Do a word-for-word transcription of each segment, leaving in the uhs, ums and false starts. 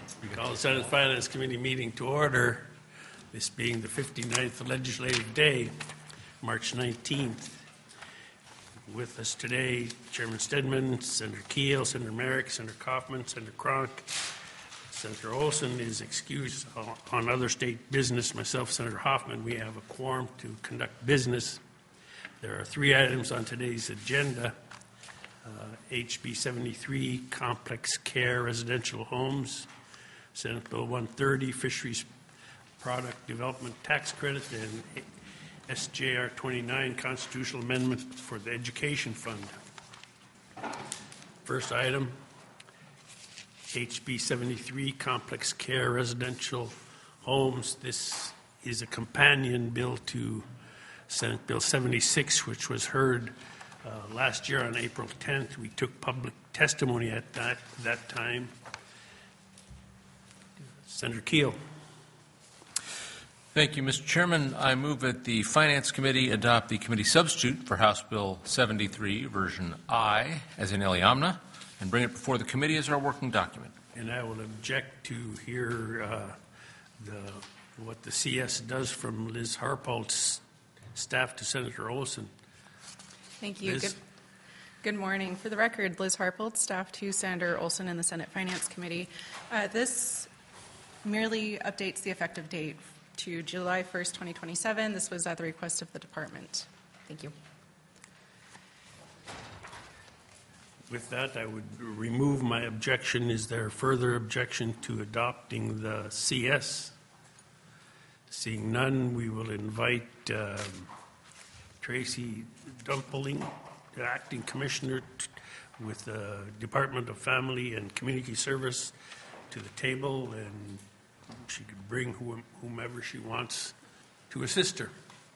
We call the Senate Finance Committee meeting to order, this being the fifty-ninth legislative day, March nineteenth. With us today, Chairman Stedman, Senator Keel, Senator Merrick, Senator Kaufman, Senator Cronk. Senator Olson is excused on other state business. Myself, Senator Hoffman, we have a quorum to conduct business. There are three items on today's agenda. Uh, H B seventy-three, Complex Care Residential Homes. Senate Bill one thirty, Fisheries Product Development Tax Credit, and S J R twenty-nine, Constitutional Amendment for the Education Fund. First item, H B seventy-three, Complex Care Residential Homes. This is a companion bill to Senate Bill seventy-six, which was heard uh, last year on April tenth. We took public testimony at that, that time. Senator Keel. Thank you, Mister Chairman. I move that the Finance Committee adopt the committee substitute for House Bill seventy-three, version I, as in Eliamna, and bring it before the committee as our working document. And I will object to hear uh, the, what the C S does from Liz Harpolt's staff to Senator Olson. Thank you. Liz? Good, good morning. For the record, Liz Harpolt, staff to Senator Olson and the Senate Finance Committee. Uh, this merely updates the effective date to July first, twenty twenty-seven. This was at the request of the department. Thank you. With that, I would remove my objection. Is there further objection to adopting the C S? Seeing none, we will invite um, Tracy Dumpling, the acting commissioner t- with the Department of Family and Community Service, to the table, and she could bring whom- whomever she wants to assist her.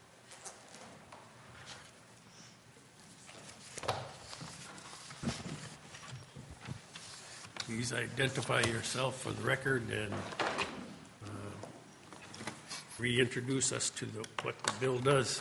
Please identify yourself for the record and uh, reintroduce us to the, what the bill does.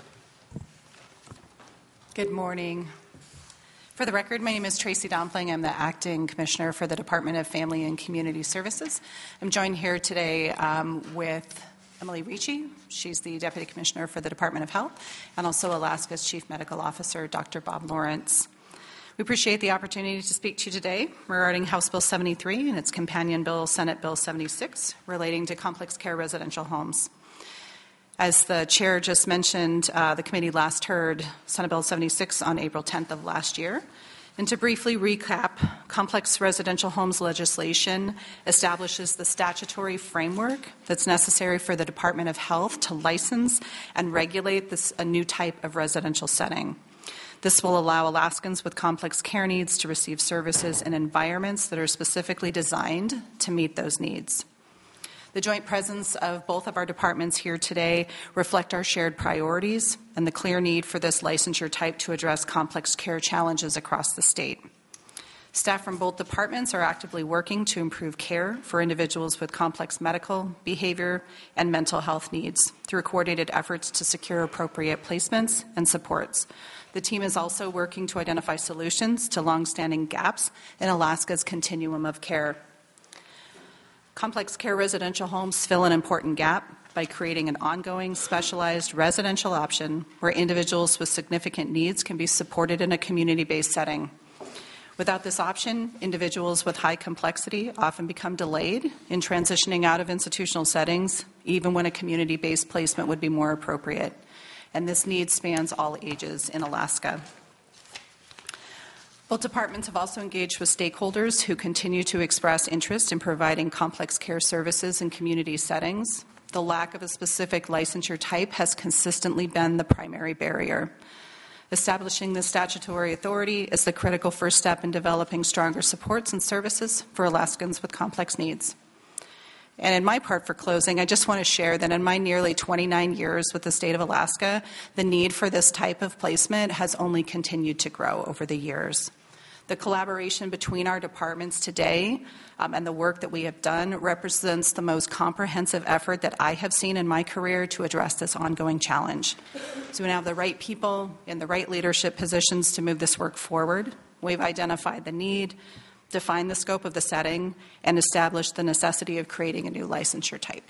Good morning. For the record, my name is Tracy Dumpling. I'm the Acting Commissioner for the Department of Family and Community Services. I'm joined here today um, with Emily Ricci. She's the Deputy Commissioner for the Department of Health, and also Alaska's Chief Medical Officer, Doctor Bob Lawrence. We appreciate the opportunity to speak to you today regarding House Bill seventy-three and its companion bill, Senate Bill seventy-six, relating to complex care residential homes. As the chair just mentioned, uh, the committee last heard Senate Bill seventy-six on April tenth of last year. And to briefly recap, complex residential homes legislation establishes the statutory framework that's necessary for the Department of Health to license and regulate this, a new type of residential setting. This will allow Alaskans with complex care needs to receive services in environments that are specifically designed to meet those needs. The joint presence of both of our departments here today reflect our shared priorities and the clear need for this licensure type to address complex care challenges across the state. Staff from both departments are actively working to improve care for individuals with complex medical, behavior, and mental health needs through coordinated efforts to secure appropriate placements and supports. The team is also working to identify solutions to longstanding gaps in Alaska's continuum of care. Complex care residential homes fill an important gap by creating an ongoing, specialized residential option where individuals with significant needs can be supported in a community-based setting. Without this option, individuals with high complexity often become delayed in transitioning out of institutional settings, even when a community-based placement would be more appropriate. And this need spans all ages in Alaska. Both departments have also engaged with stakeholders who continue to express interest in providing complex care services in community settings. The lack of a specific licensure type has consistently been the primary barrier. Establishing this statutory authority is the critical first step in developing stronger supports and services for Alaskans with complex needs. And in my part for closing, I just want to share that in my nearly twenty-nine years with the state of Alaska, the need for this type of placement has only continued to grow over the years. The collaboration between our departments today um, and the work that we have done represents the most comprehensive effort that I have seen in my career to address this ongoing challenge. So we now have the right people in the right leadership positions to move this work forward. We've identified the need, define the scope of the setting, and establish the necessity of creating a new licensure type.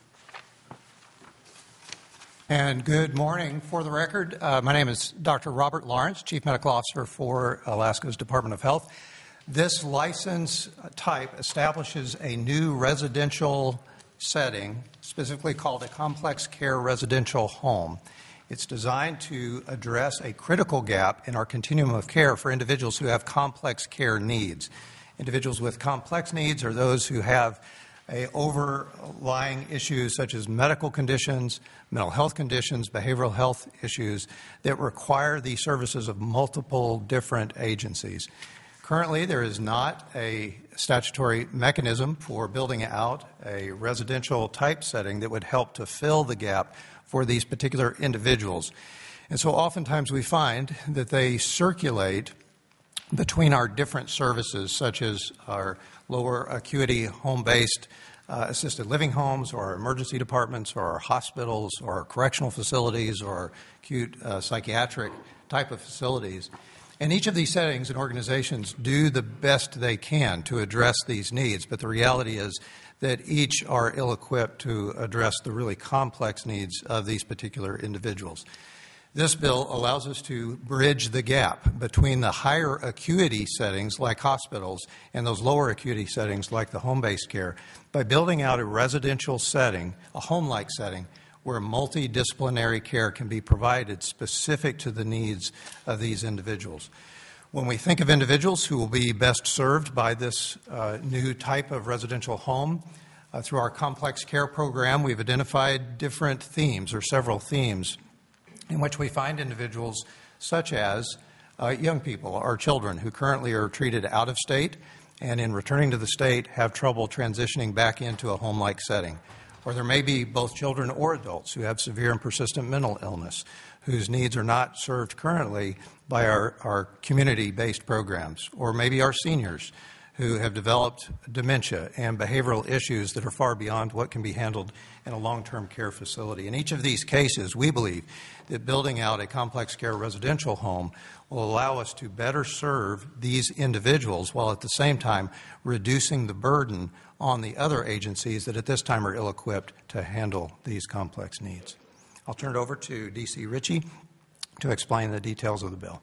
And good morning. For the record, uh, my name is Doctor Robert Lawrence, Chief Medical Officer for Alaska's Department of Health. This license type establishes a new residential setting, specifically called a complex care residential home. It's designed to address a critical gap in our continuum of care for individuals who have complex care needs. Individuals with complex needs are those who have a overlying issues such as medical conditions, mental health conditions, behavioral health issues that require the services of multiple different agencies. Currently, there is not a statutory mechanism for building out a residential type setting that would help to fill the gap for these particular individuals. And so oftentimes we find that they circulate between our different services, such as our lower acuity home-based uh, assisted living homes, or our emergency departments, or our hospitals, or our correctional facilities, or our acute uh, psychiatric type of facilities. And each of these settings and organizations do the best they can to address these needs, but the reality is that each are ill-equipped to address the really complex needs of these particular individuals. This bill allows us to bridge the gap between the higher acuity settings like hospitals and those lower acuity settings like the home-based care by building out a residential setting, a home-like setting, where multidisciplinary care can be provided specific to the needs of these individuals. When we think of individuals who will be best served by this uh, new type of residential home, uh, through our complex care program, we've identified different themes, or several themes, in which we find individuals such as uh, young people or children who currently are treated out of state and in returning to the state have trouble transitioning back into a home-like setting. Or there may be both children or adults who have severe and persistent mental illness whose needs are not served currently by our, our community-based programs. Or maybe our seniors who have developed dementia and behavioral issues that are far beyond what can be handled in a long-term care facility. In each of these cases, we believe that building out a complex care residential home will allow us to better serve these individuals while at the same time reducing the burden on the other agencies that at this time are ill-equipped to handle these complex needs. I'll turn it over to D C Ritchie to explain the details of the bill.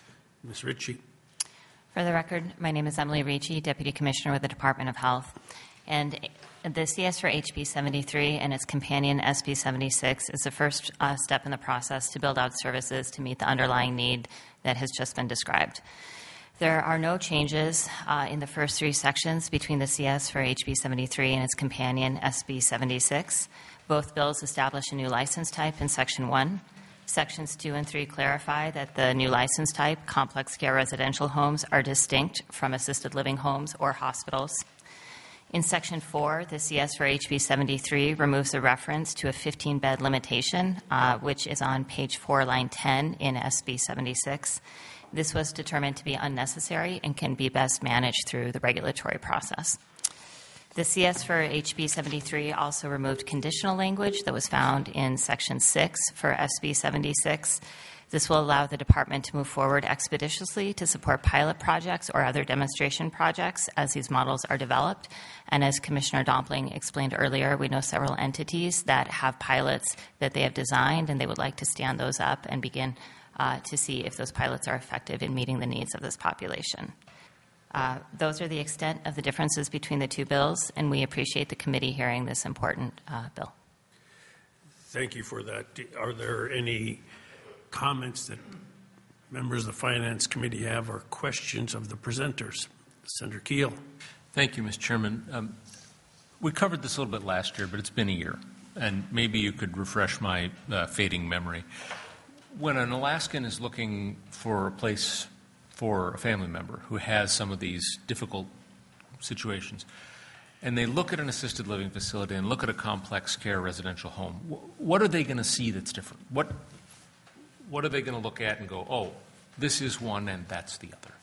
Miz Ritchie. For the record, my name is Emily Ricci, Deputy Commissioner with the Department of Health. And the C S for H B seventy-three and its companion S B seventy-six is the first uh, step in the process to build out services to meet the underlying need that has just been described. There are no changes uh, in the first three sections between the C S for H B seventy-three and its companion S B seventy-six. Both bills establish a new license type in Section one. Sections two and three clarify that the new license type, complex care residential homes, are distinct from assisted living homes or hospitals. In Section four, the C S for H B seventy-three removes a reference to a fifteen-bed limitation, uh, which is on page four, line ten in S B seventy-six. This was determined to be unnecessary and can be best managed through the regulatory process. The C S for H B seventy-three also removed conditional language that was found in Section six for S B seventy-six. This will allow the department to move forward expeditiously to support pilot projects or other demonstration projects as these models are developed. And as Commissioner Dompling explained earlier, we know several entities that have pilots that they have designed, and they would like to stand those up and begin uh, to see if those pilots are effective in meeting the needs of this population. Uh, those are the extent of the differences between the two bills, and we appreciate the committee hearing this important uh, bill. Thank you for that. Are there any comments that members of the Finance Committee have or questions of the presenters? Senator Keel. Thank you, Mister Chairman. Um, we covered this a little bit last year, but it's been a year, and maybe you could refresh my uh, fading memory. When an Alaskan is looking for a place for a family member who has some of these difficult situations, and they look at an assisted living facility and look at a complex care residential home, what are they going to see that's different? What, what are they going to look at and go, oh, this is one and that's the other?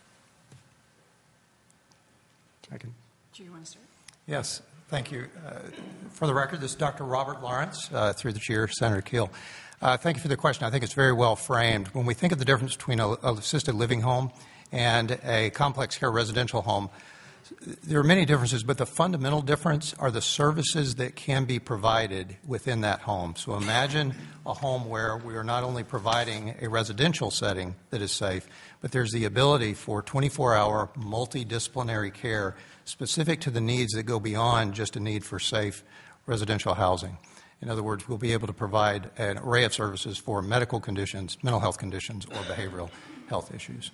I can. Do you want to start? Yes, thank you. Uh, for the record, this is Doctor Robert Lawrence, uh, through the chair, Senator Keel. Uh, thank you for the question. I think it's very well framed. When we think of the difference between an assisted living home and a complex care residential home, There are many differences, but the fundamental difference are the services that can be provided within that home. So imagine a home where we are not only providing a residential setting that is safe, but there's the ability for twenty-four hour multidisciplinary care specific to the needs that go beyond just a need for safe residential housing. In other words, we'll be able to provide an array of services for medical conditions, mental health conditions, or behavioral health issues.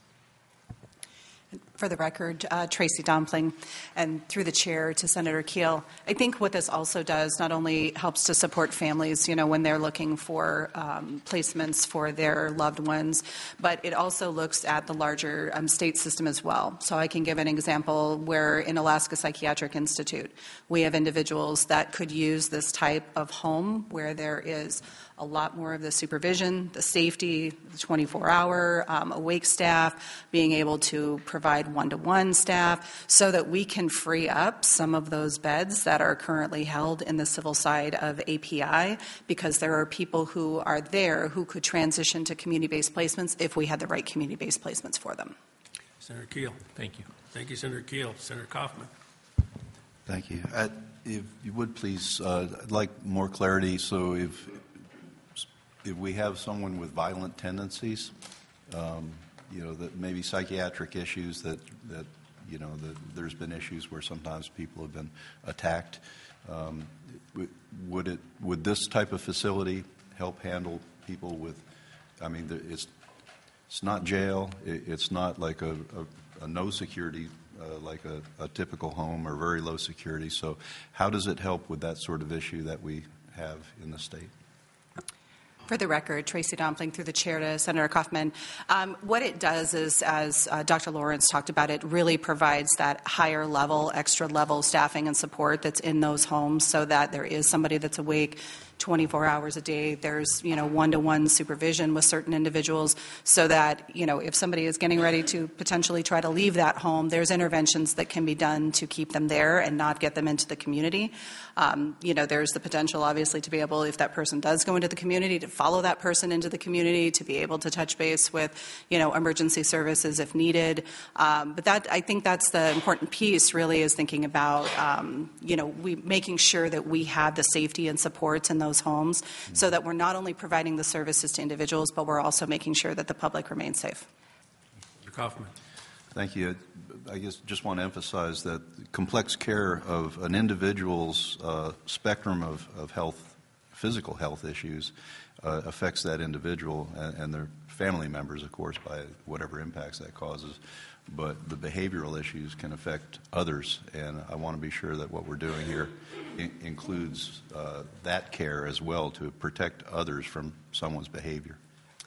For the record, uh, Tracy Dompling, and through the chair to Senator Keel, I think what this also does not only helps to support families, you know, when they're looking for um, placements for their loved ones, but it also looks at the larger um, state system as well. So I can give an example where in Alaska Psychiatric Institute, we have individuals that could use this type of home where there is a lot more of the supervision, the safety, the twenty-four hour um, awake staff, being able to provide one-to-one staff so that we can free up some of those beds that are currently held in the civil side of A P I, because there are people who are there who could transition to community-based placements if we had the right community-based placements for them. Senator Keel. Thank you. Thank you, Senator Keel. Senator Kaufman. Thank you. Uh, if you would please, uh, I'd like more clarity. So if if we have someone with violent tendencies, um, you know, that maybe psychiatric issues that, that you know, that there's been issues where sometimes people have been attacked, um, would it would this type of facility help handle people with, I mean, it's it's not jail, it's not like a, a, a no security uh, like a, a typical home, or very low security. So how does it help with that sort of issue that we have in the state? For the record, Tracy Dompling through the chair to Senator Kaufman. Um, what it does is, as uh, Doctor Lawrence talked about, it really provides that higher level, extra level staffing and support that's in those homes so that there is somebody that's awake twenty-four hours a day. There's, you know, one-to-one supervision with certain individuals so that, you know, if somebody is getting ready to potentially try to leave that home, there's interventions that can be done to keep them there and not get them into the community. Um, you know, there's the potential, obviously, to be able, if that person does go into the community, to follow that person into the community, to be able to touch base with, you know, emergency services if needed. Um, but that, I think that's the important piece, really, is thinking about, um, you know, we making sure that we have the safety and supports in those homes so that we're not only providing the services to individuals, but we're also making sure that the public remains safe. Mister Kaufman. Thank you. I guess just want to emphasize that complex care of an individual's uh, spectrum of, of health, physical health issues uh, affects that individual and, and their family members, of course, by whatever impacts that causes. But the behavioral issues can affect others, and I want to be sure that what we're doing here in- includes uh, that care as well to protect others from someone's behavior.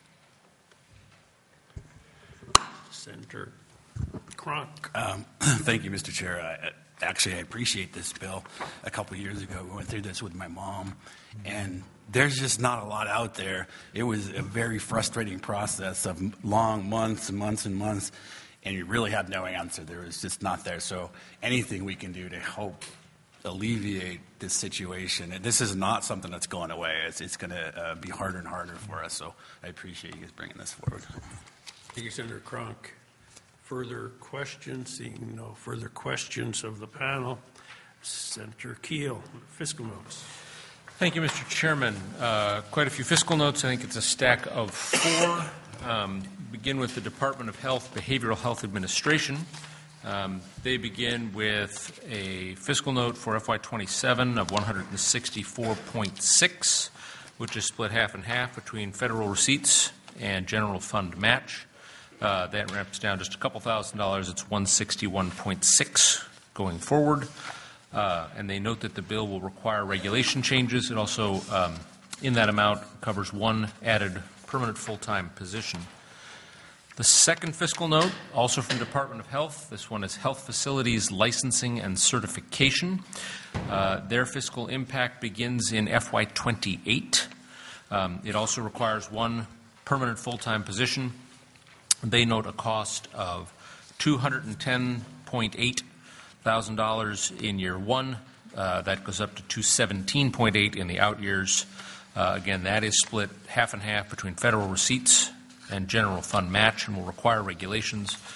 Senator Cronk. Um, thank you, Mister Chair. I, actually, I appreciate this bill. A couple of years ago, we went through this with my mom, and there's just not a lot out there. It was a very frustrating process of long months and months and months, and you really had no answer. There was just not there. So anything we can do to help alleviate this situation. And this is not something that's going away. It's, it's going to uh, be harder and harder for us. So I appreciate you guys bringing this forward. Thank you, Senator Cronk. Further questions? Seeing no further questions of the panel, Senator Keel, fiscal notes. Thank you, Mister Chairman. Uh, quite a few fiscal notes. I think it's a stack of four. Um, begin with the Department of Health, Behavioral Health Administration. Um, they begin with a fiscal note for F Y twenty-seven of one hundred sixty-four point six, which is split half and half between federal receipts and general fund match. Uh, that ramps down just a couple thousand dollars. It's one hundred sixty-one point six going forward. Uh, and they note that the bill will require regulation changes. It also, um, in that amount, covers one added permanent full-time position. The second fiscal note, also from Department of Health, this one is Health Facilities Licensing and Certification. Uh, their fiscal impact begins in F Y twenty-eight. Um, it also requires one permanent full-time position. They note a cost of two hundred ten point eight thousand dollars in year one. Uh, that goes up to two hundred seventeen point eight in the out years. Uh, again, that is split half and half between federal receipts and general fund match, and will require regulations.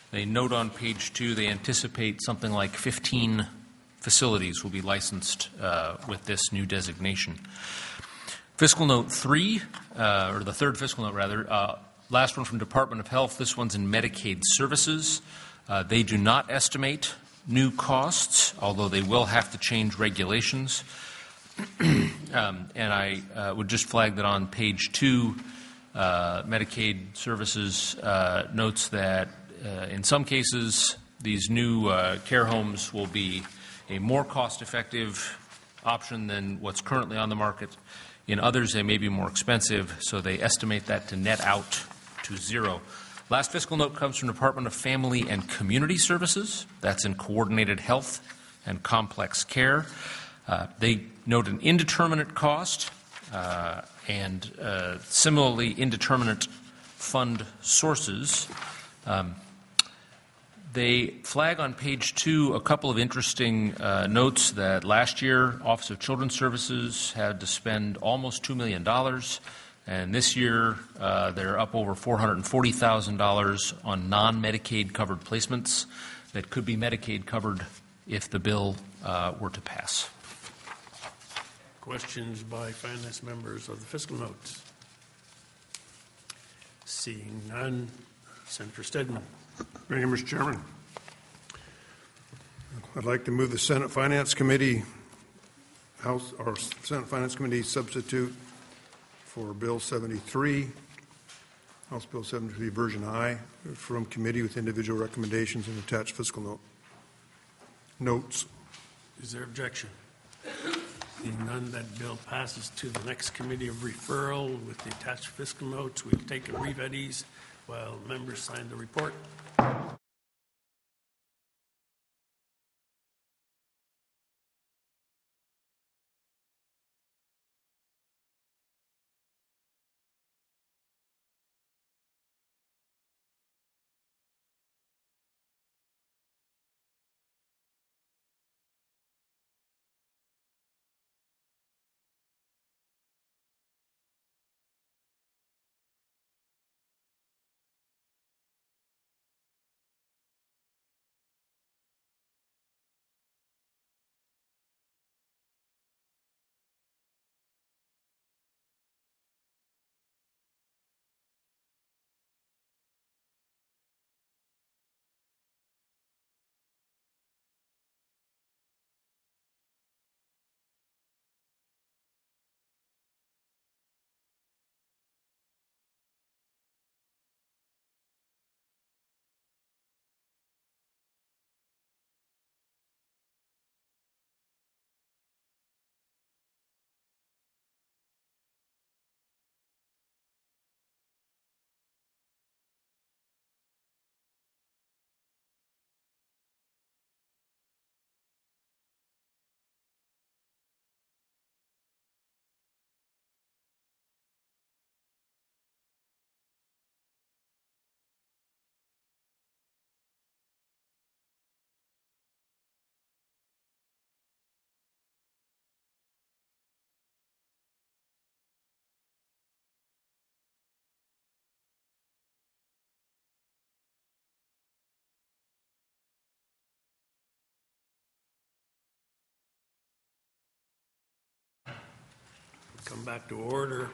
They note on page two they anticipate something like fifteen facilities will be licensed uh, with this new designation. Fiscal note three, uh, or the third fiscal note rather, uh, last one from Department of Health. This one's in Medicaid services. Uh, they do not estimate new costs, although they will have to change regulations. um, and I uh, would just flag that on page two, uh, Medicaid services uh, notes that uh, in some cases these new uh, care homes will be a more cost-effective option than what's currently on the market. In others, they may be more expensive, so they estimate that to net out to zero. Last fiscal note comes from Department of Family and Community Services. That's in Coordinated Health and Complex Care. Uh, they note an indeterminate cost uh, and uh, similarly indeterminate fund sources. Um, They flag on page two a couple of interesting uh, notes that last year Office of Children's Services had to spend almost two million dollars, and this year uh, they're up over four hundred forty thousand dollars on non-Medicaid covered placements that could be Medicaid covered if the bill uh, were to pass. Questions by finance members of the fiscal notes? Seeing none, Senator Stedman. Thank you, Mister Chairman. I'd like to move the Senate Finance Committee House or Senate Finance Committee substitute for Bill seventy-three, House Bill seventy-three, Version I, from committee with individual recommendations and attached fiscal note notes. Is there objection? Seeing none, that bill passes to the next committee of referral with the attached fiscal notes. We'll take a brief at ease while members sign the report. Come back to order.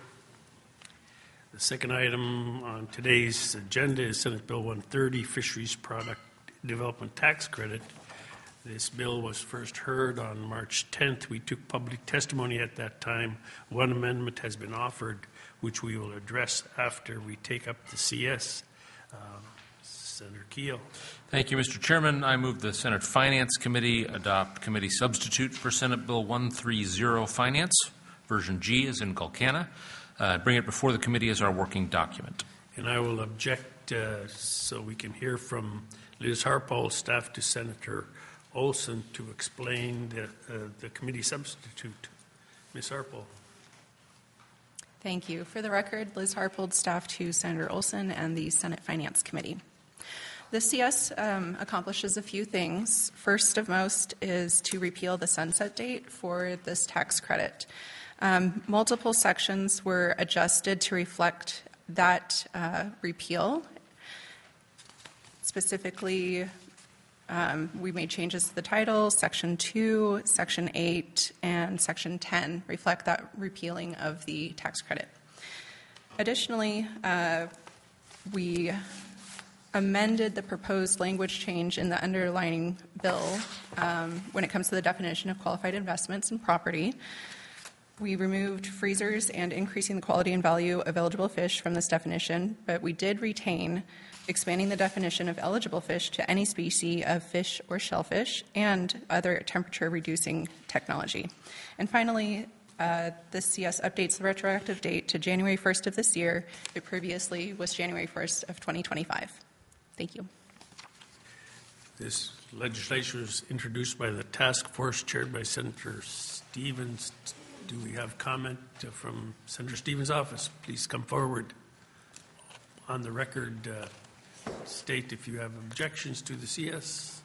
The second item on today's agenda is Senate Bill one thirty, Fisheries Product Development Tax Credit. This bill was first heard on March tenth. We took public testimony at that time. One amendment has been offered, which we will address after we take up the C S. Uh, Senator Keel. Thank you, Mister Chairman. I move the Senate Finance Committee adopt committee substitute for Senate Bill one thirty, Finance. Version G is in Gulkana. Uh, bring it before the committee as our working document. And I will object uh, so we can hear from Liz Harpole, staff to Senator Olson, to explain the, uh, the committee substitute. Miz Harpole. Thank you. For the record, Liz Harpold, staff to Senator Olson and the Senate Finance Committee. The C S um, accomplishes a few things. First of most is to repeal the sunset date for this tax credit. Um, multiple sections were adjusted to reflect that uh, repeal. Specifically, um, we made changes to the title. Section two, Section eight, and Section ten reflect that repealing of the tax credit. Additionally, uh, we amended the proposed language change in the underlying bill um, when it comes to the definition of qualified investments in property. We removed freezers and increasing the quality and value of eligible fish from this definition, but we did retain expanding the definition of eligible fish to any species of fish or shellfish and other temperature-reducing technology. And finally, uh, the C S updates the retroactive date to January first of this year. It previously was January first of twenty twenty-five. Thank you. This legislation was introduced by the task force chaired by Senator Stevens. Do we have comment from Senator Stevens' office? Please come forward. On the record, uh, state if you have objections to the C S.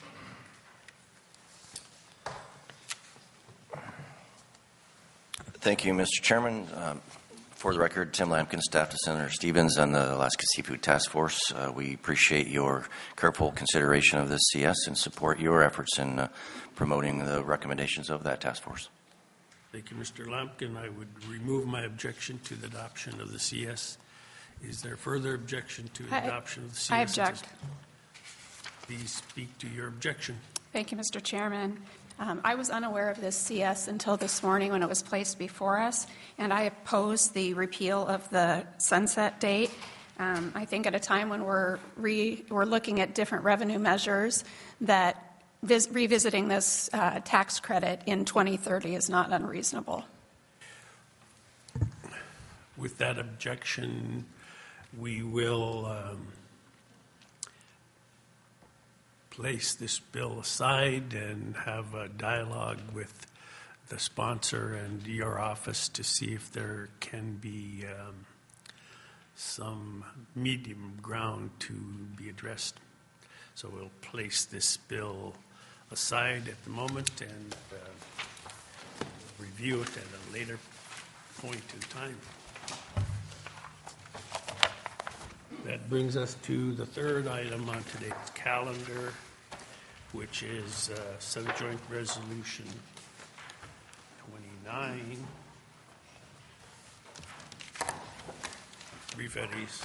Thank you, Mister Chairman. Um, for the record, Tim Lampkin, staff to Senator Stevens and the Alaska Seafood Task Force. Uh, we appreciate your careful consideration of this C S and support your efforts in uh, promoting the recommendations of that task force. Thank you, Mister Lampkin. I would remove my objection to the adoption of the C S. Is there further objection to I, adoption of the C S? I object. Please speak to your objection. Thank you, Mister Chairman. Um, I was unaware of this C S until this morning when it was placed before us, and I opposed the repeal of the sunset date. Um, I think at a time when we're, re, we're looking at different revenue measures, that vis, revisiting this uh, tax credit in twenty thirty is not unreasonable. With that objection, we will um, place this bill aside and have a dialogue with the sponsor and your office to see if there can be um, some medium ground to be addressed. So we'll place this bill aside at the moment and uh, review it at a later point in time. That brings us to the third item on today's calendar, which is uh, Senate Joint Resolution twenty-nine. Brief eddies.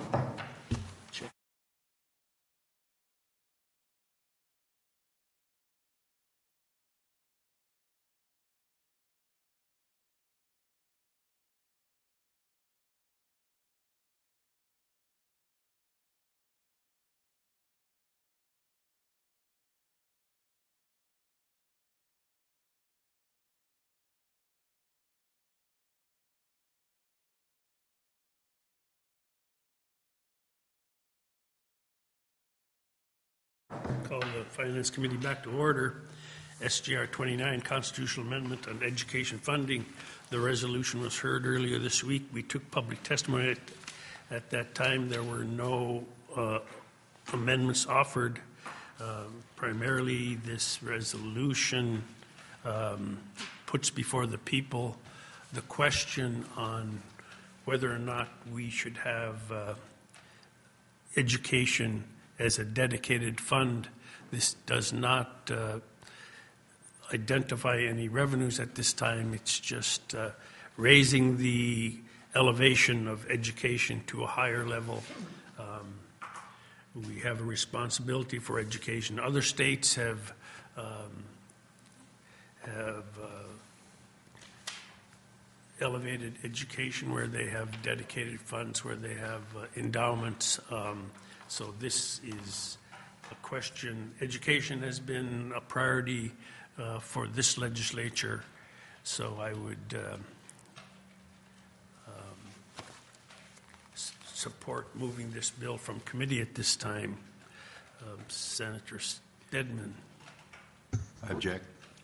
Call the Finance Committee back to order. S G R twenty-nine, Constitutional Amendment on Education Funding. The resolution was heard earlier this week. We took public testimony. At, at that time, there were no uh, amendments offered. Uh, primarily, this resolution um, puts before the people the question on whether or not we should have uh, education as a dedicated fund. This does not uh, identify any revenues at this time. It's just uh, raising the elevation of education to a higher level. Um, we have a responsibility for education. Other states have um, have uh, elevated education where they have dedicated funds, where they have uh, endowments. Um, so this is a question. Education has been a priority uh, for this legislature, so I would uh, um, s- support moving this bill from committee at this time. Um, Senator Stedman. I object.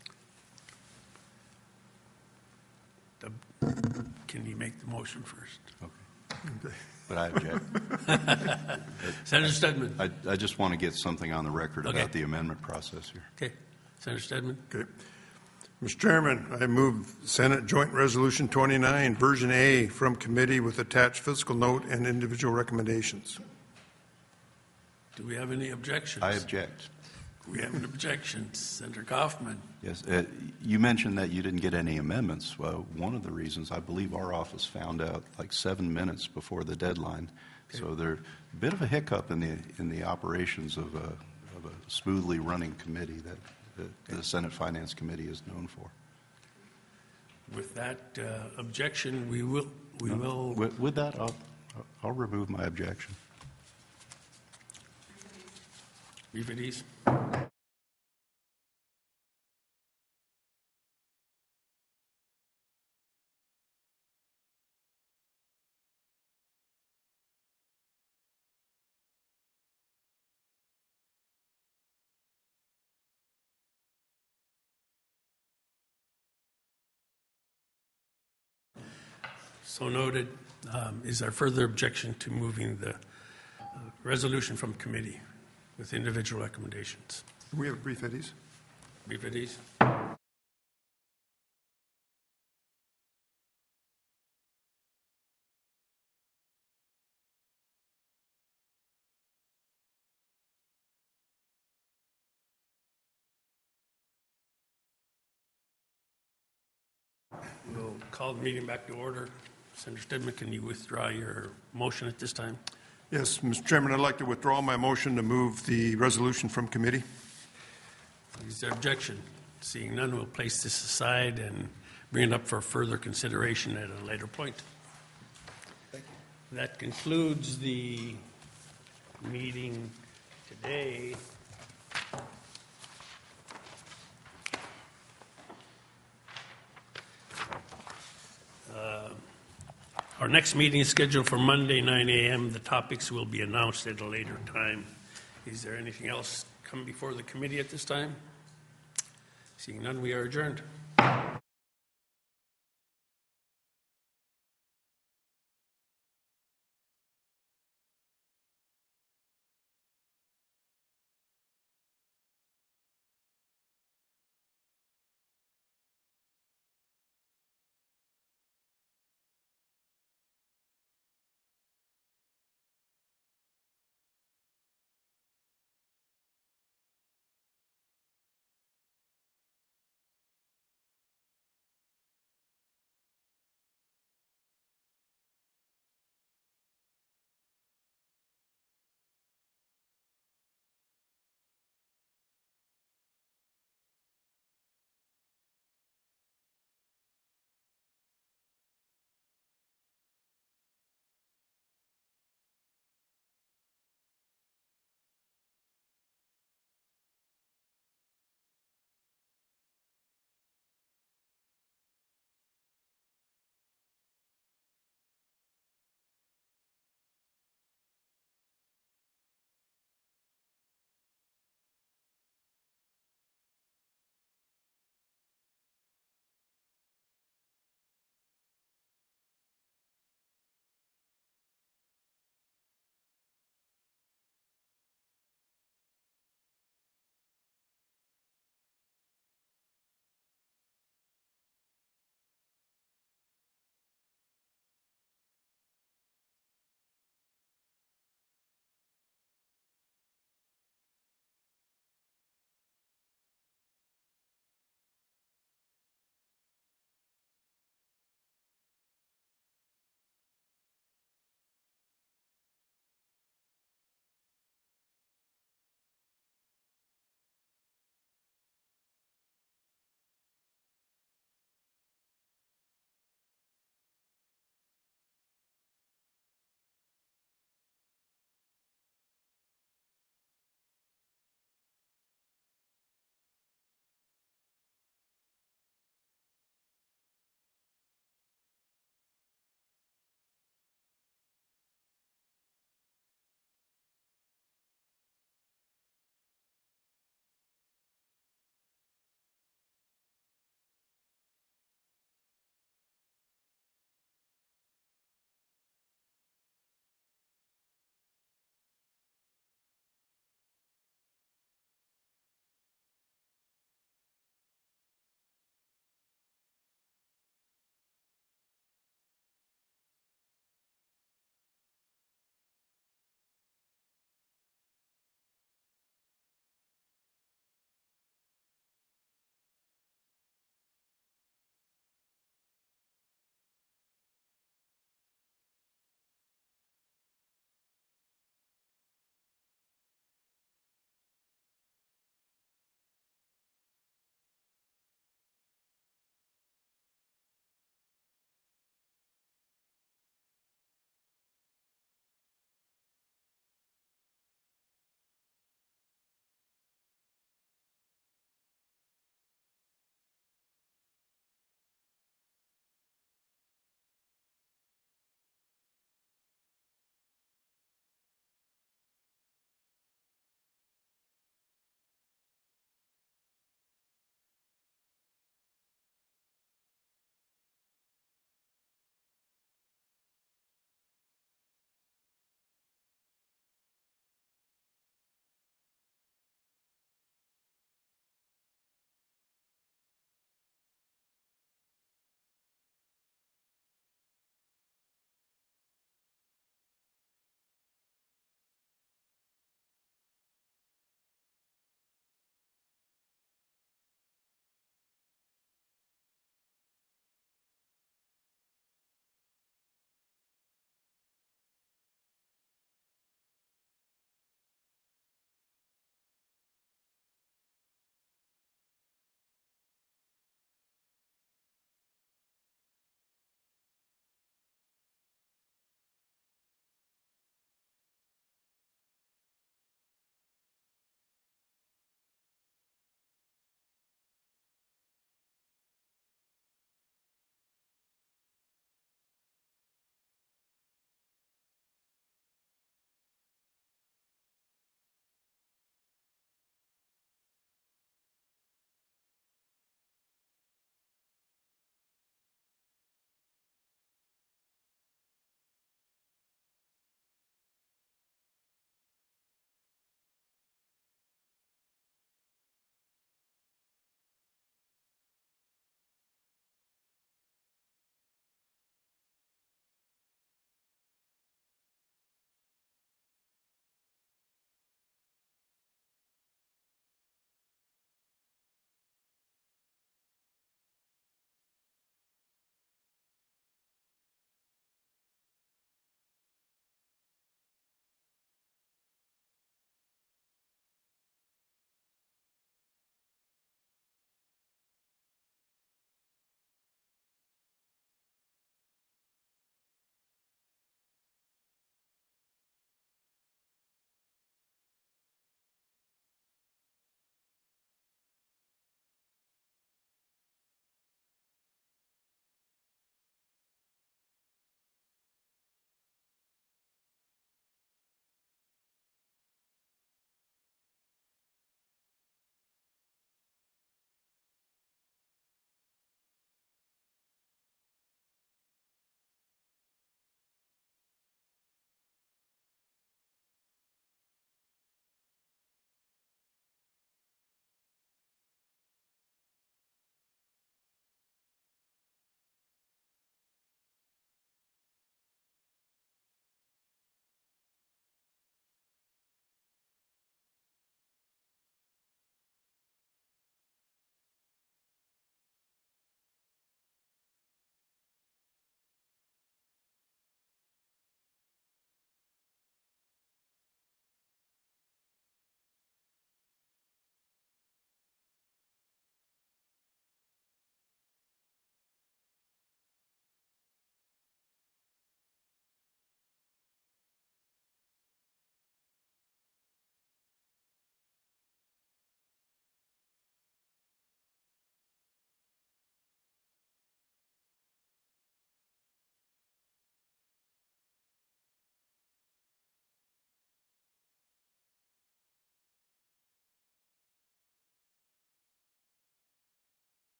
Uh, Can you make the motion first? Okay. But I object. Senator Stedman. I, I just want to get something on the record Okay. about the amendment process here. Okay. Senator Stedman. Okay. Mister Chairman, I move Senate Joint Resolution twenty-nine, Version A, from committee with attached fiscal note and individual recommendations. Do we have any objections? I object. We have an objection. Senator Kaufman. Yes, uh, you mentioned that you didn't get any amendments. Well, one of the reasons, I believe our office found out like seven minutes before the deadline. Okay. So there's a bit of a hiccup in the in the operations of a, of a smoothly running committee that the, the Senate Finance Committee is known for. With that uh, objection, we will we No, will. With, with that, I'll I'll remove my objection. Revedes. So noted. Um, is there further objection to moving the uh, resolution from committee with individual recommendations? Can we have brief eddies? Revedes. We'll call the meeting back to order. Senator Stedman, can you withdraw your motion at this time? Yes, Mister Chairman, I'd like to withdraw my motion to move the resolution from committee. Is there objection? Seeing none, we'll place this aside and bring it up for further consideration at a later point. Thank you. That concludes the meeting today. Uh, Our next meeting is scheduled for Monday, nine a.m. The topics will be announced at a later time. Is there anything else come before the committee at this time? Seeing none, we are adjourned.